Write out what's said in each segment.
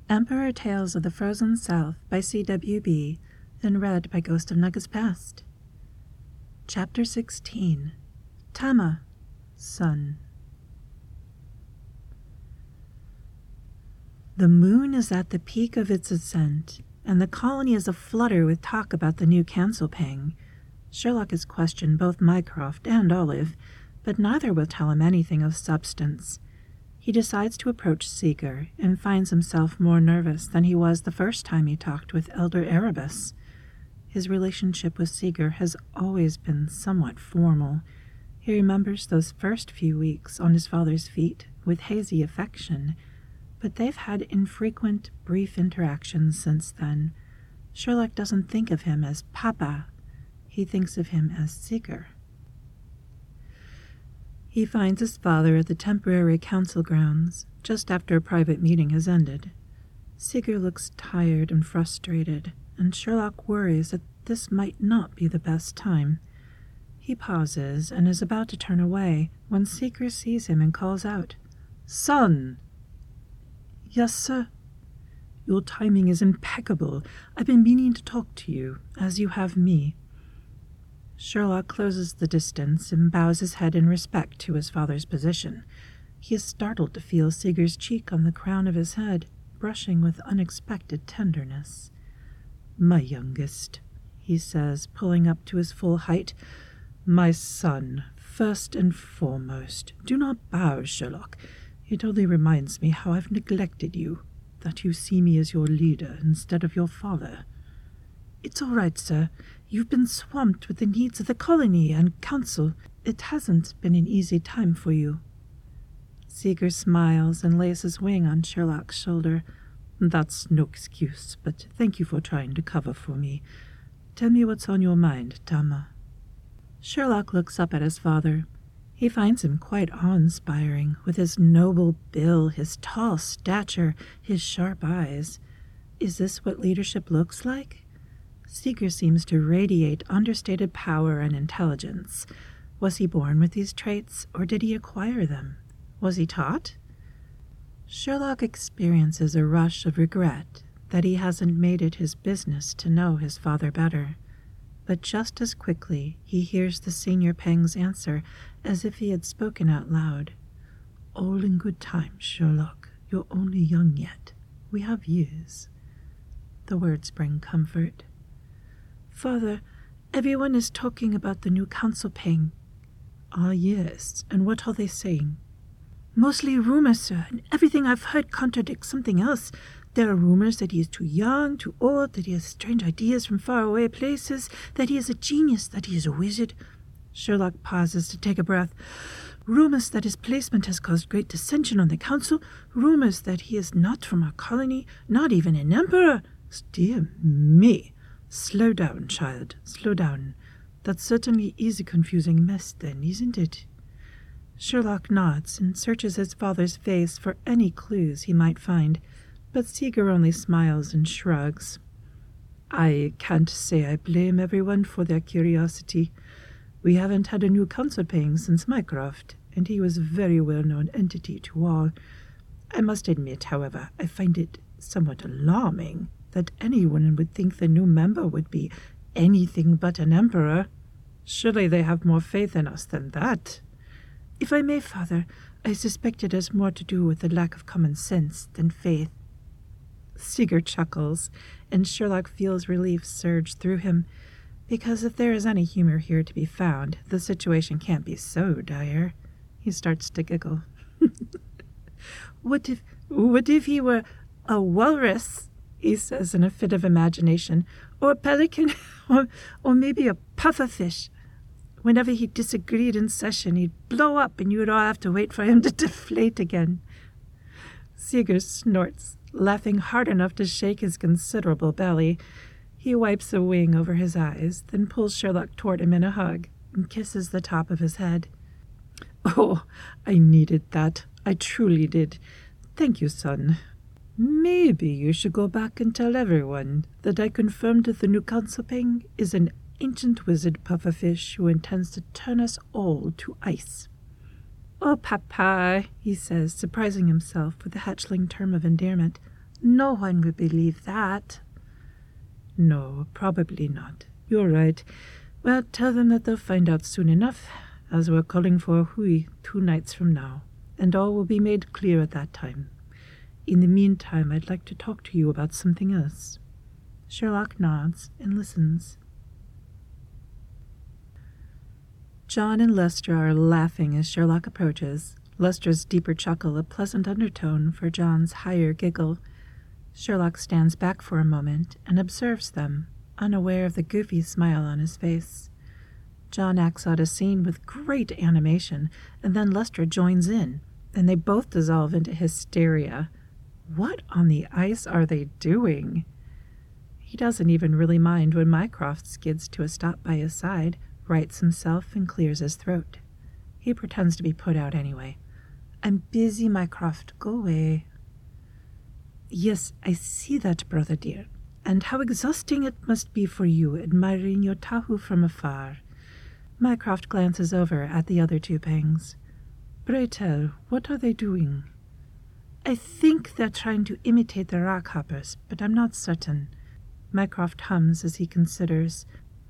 Emperor Tales of the Frozen South by C.W.B. and read by Ghost of Nugget's Past. Chapter 16. Tama, Son. The moon is at the peak of its ascent, and the colony is aflutter with talk about the new cancel pang. Sherlock has questioned both Mycroft and Olive, but neither will tell him anything of substance. He decides to approach Seeger and finds himself more nervous than he was the first time he talked with Elder Erebus. His relationship with Seeger has always been somewhat formal. He remembers those first few weeks on his father's feet with hazy affection, but they've had infrequent, brief interactions since then. Sherlock doesn't think of him as Papa. He thinks of him as Seeger. He finds his father at the temporary council grounds, just after a private meeting has ended. Seeger looks tired and frustrated, and Sherlock worries that this might not be the best time. He pauses and is about to turn away when Seeger sees him and calls out, "Son!" "Yes, sir?" "Your timing is impeccable. I've been meaning to talk to you, as you have me." Sherlock closes the distance and bows his head in respect to his father's position. He is startled to feel Seeger's cheek on the crown of his head, brushing with unexpected tenderness. "My youngest," he says, pulling up to his full height. "My son, first and foremost. Do not bow, Sherlock. It only reminds me how I've neglected you, that you see me as your leader instead of your father." "It's all right, sir. You've been swamped with the needs of the colony and council. It hasn't been an easy time for you." Seeger smiles and lays his wing on Sherlock's shoulder. "That's no excuse, but thank you for trying to cover for me. Tell me what's on your mind, Tama." Sherlock looks up at his father. He finds him quite awe-inspiring, with his noble bill, his tall stature, his sharp eyes. Is this what leadership looks like? Seeger seems to radiate understated power and intelligence. Was he born with these traits, or did he acquire them? Was he taught? Sherlock experiences a rush of regret that he hasn't made it his business to know his father better. But just as quickly he hears the senior Pang's answer, as if he had spoken out loud. "All in good time, Sherlock. You're only young yet. We have years." The words bring comfort. "Father, everyone is talking about the new council Pang." "Ah, yes. And what are they saying?" "Mostly rumors, sir, and everything I've heard contradicts something else. There are rumors that he is too young, too old, that he has strange ideas from faraway places, that he is a genius, that he is a wizard." Sherlock pauses to take a breath. "Rumors that his placement has caused great dissension on the council, rumors that he is not from our colony, not even an emperor." "Dear me! Slow down, child, slow down. That certainly is a confusing mess, then, isn't it?" Sherlock nods and searches his father's face for any clues he might find, but Seeger only smiles and shrugs. "I can't say I blame everyone for their curiosity. We haven't had a new council Pang since Mycroft, and he was a very well-known entity to all. I must admit, however, I find it somewhat alarming that anyone would think the new member would be anything but an emperor. Surely they have more faith in us than that." "If I may, father, I suspect it has more to do with the lack of common sense than faith." Seeger chuckles, and Sherlock feels relief surge through him, because if there is any humor here to be found, the situation can't be so dire. He starts to giggle. What if he were a walrus?" he says in a fit of imagination, "or a pelican, or maybe a pufferfish. Whenever he disagreed in session, he'd blow up and you would all have to wait for him to deflate again." Seeger snorts, laughing hard enough to shake his considerable belly. He wipes a wing over his eyes, then pulls Sherlock toward him in a hug and kisses the top of his head. "Oh, I needed that. I truly did. Thank you, son. Maybe you should go back and tell everyone that I confirmed that the new council Pang is an ancient wizard pufferfish who intends to turn us all to ice." "Oh, Papa," he says, surprising himself with the hatchling term of endearment. No one would believe that. No, probably not. You're right. Well, tell them that they'll find out soon enough, as we're calling for Hui 2 nights from now, and all will be made clear at that time. In the meantime, I'd like to talk to you about something else. Sherlock nods and listens. John and Lester are laughing as Sherlock approaches, Lester's deeper chuckle a pleasant undertone for John's higher giggle. Sherlock stands back for a moment and observes them, unaware of the goofy smile on his face. John acts out a scene with great animation, and then Lester joins in, and they both dissolve into hysteria. What on the ice are they doing? He doesn't even really mind when Mycroft skids to a stop by his side, rights himself, and clears his throat. He pretends to be put out anyway. I'm busy, Mycroft. Go away. Yes, I see that, brother dear, and how exhausting it must be for you, admiring your Tahu from afar. Mycroft glances over at the other two Pangs. Pray tell, what are they doing? I think they're trying to imitate the rockhoppers, but I'm not certain. Mycroft hums as he considers.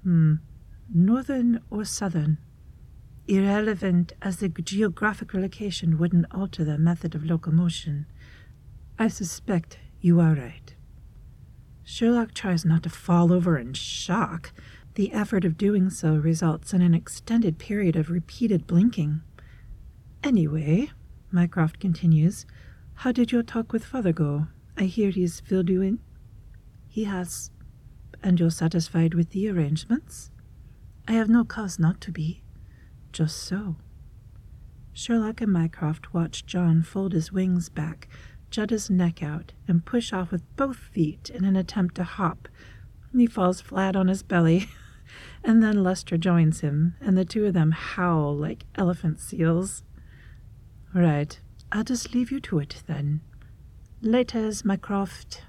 Northern or southern? Irrelevant, as the geographical location wouldn't alter their method of locomotion. I suspect you are right. Sherlock tries not to fall over in shock. The effort of doing so results in an extended period of repeated blinking. Anyway, Mycroft continues, how did your talk with Father go? I hear he's filled you in. He has. And you're satisfied with the arrangements? I have no cause not to be. Just so. Sherlock and Mycroft watch John fold his wings back, jut his neck out, and push off with both feet in an attempt to hop. He falls flat on his belly, and then Lester joins him, and the two of them howl like elephant seals. Right, I'll just leave you to it, then. Laters, Mycroft.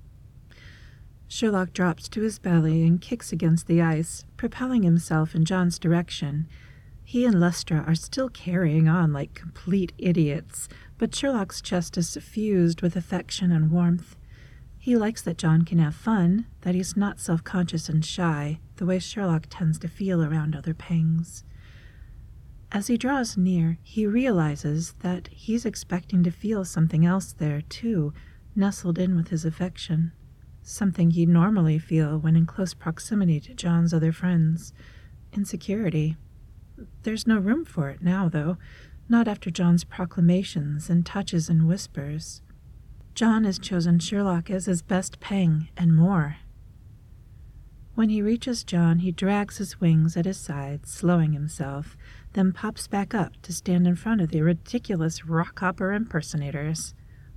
Sherlock drops to his belly and kicks against the ice, propelling himself in John's direction. He and Lester are still carrying on like complete idiots, but Sherlock's chest is suffused with affection and warmth. He likes that John can have fun, that he's not self-conscious and shy, the way Sherlock tends to feel around other Pangs. As he draws near, he realizes that he's expecting to feel something else there, too, nestled in with his affection. Something he'd normally feel when in close proximity to John's other friends. Insecurity. There's no room for it now, though, not after John's proclamations and touches and whispers. John has chosen Sherlock as his best Pang, and more. When he reaches John, he drags his wings at his sides, slowing himself, then pops back up to stand in front of the ridiculous rockhopper impersonators.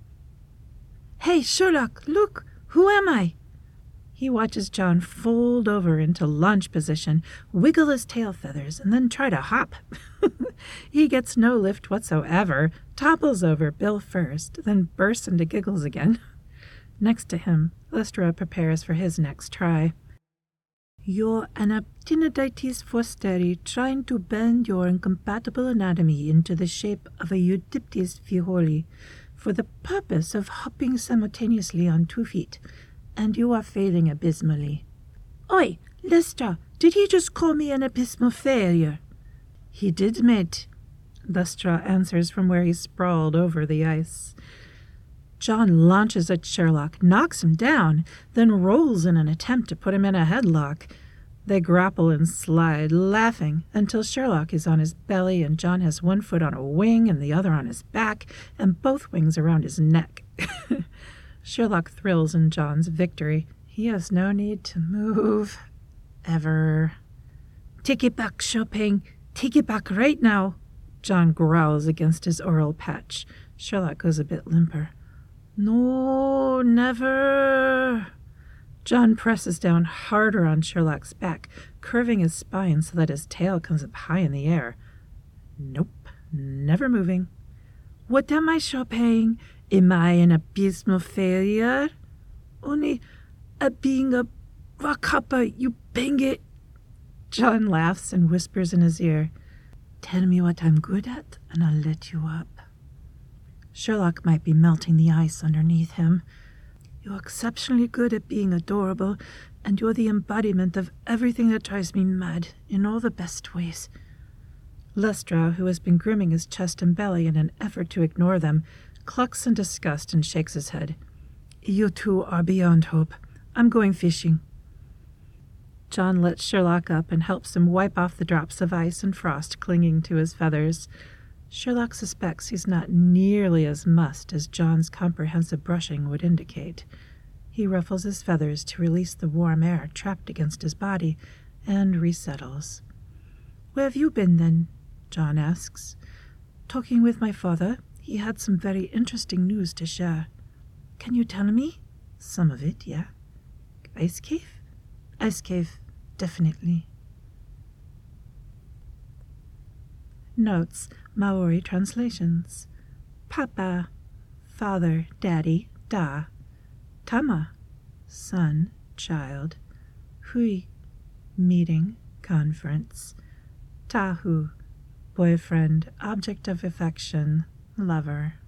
Hey, Sherlock, look! Who am I? He watches John fold over into lunge position, wiggle his tail feathers, and then try to hop. He gets no lift whatsoever, topples over bill first, then bursts into giggles again. Next to him, Lester prepares for his next try. You're an Aptinodytes forsteri trying to bend your incompatible anatomy into the shape of a Eudiptes fiholi for the purpose of hopping simultaneously on 2 feet, and you are failing abysmally. Oi, Lester, did he just call me an abysmal failure? He did, mate. Lester answers from where he's sprawled over the ice. John launches at Sherlock, knocks him down, then rolls in an attempt to put him in a headlock. They grapple and slide, laughing, until Sherlock is on his belly and John has one foot on a wing and the other on his back, and both wings around his neck. Sherlock thrills in John's victory. He has no need to move. Ever. Take it back, Chopin. Take it back right now. John growls against his oral patch. Sherlock goes a bit limper. No, never. John presses down harder on Sherlock's back, curving his spine so that his tail comes up high in the air. Nope, never moving. What am I, Chopin? Am I an abysmal failure? Only being a rockhopper, you bang it. John laughs and whispers in his ear. Tell me what I'm good at, and I'll let you up. Sherlock might be melting the ice underneath him. You're exceptionally good at being adorable, and you're the embodiment of everything that drives me mad, in all the best ways. Lestrow, who has been grooming his chest and belly in an effort to ignore them, clucks in disgust and shakes his head. You two are beyond hope. I'm going fishing. John lets Sherlock up and helps him wipe off the drops of ice and frost clinging to his feathers. Sherlock suspects he's not nearly as mussed as John's comprehensive brushing would indicate. He ruffles his feathers to release the warm air trapped against his body and resettles. Where have you been, then? John asks. Talking with my father. He had some very interesting news to share. Can you tell me? Some of it, yeah. Ice cave? Ice cave, definitely. Notes, Maori translations. Papa, father, daddy, da. Tama, son, child. Hui, meeting, conference. Tahu, boyfriend, object of affection, lover.